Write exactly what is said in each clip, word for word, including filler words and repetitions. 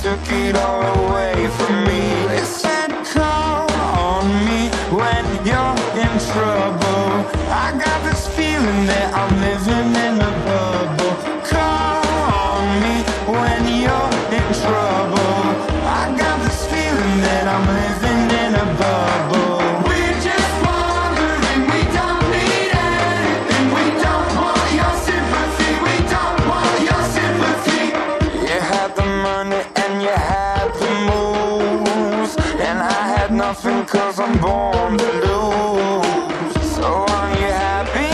took it all away from me. They said call on me when you're in trouble. I got this feeling that I'm living in a bubble. Call on me when you're in trouble. I got this feeling that I'm living in a bubble. We're just wandering, we don't need anything. We don't want your sympathy, we don't want your sympathy. You had the money and you had the moves, and I had nothing cause I'm born to lose. So are you happy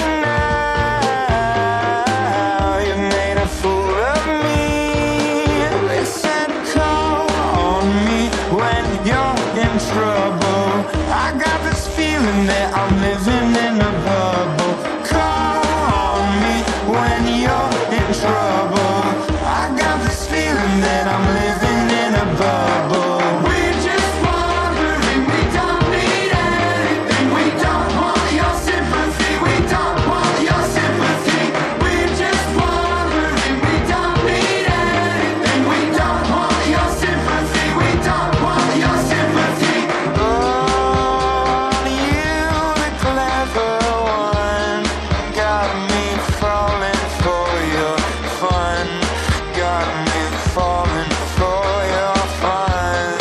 now? You made a fool of me. They said call on me when you're in trouble. I got this feeling that I'm living in a bubble. Call on me when you're in trouble. I got this feeling that I'm living in a bubble. We're just wandering, we don't need anything. We don't want your sympathy, we don't want your sympathy. We're just wandering, we don't need anything. We don't want your sympathy, we don't want your sympathy. Oh, you the clever one, got me falling for your fun. Got me falling for your fun.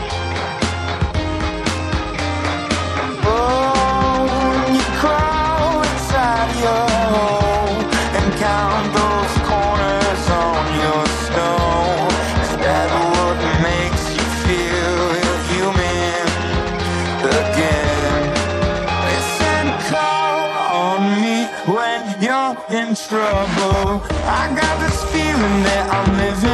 Oh, you crawl inside your hole and count those corners on your stone. Is that what makes you feel you're human again? They said call on me when you're in trouble. I got this feeling that I'm living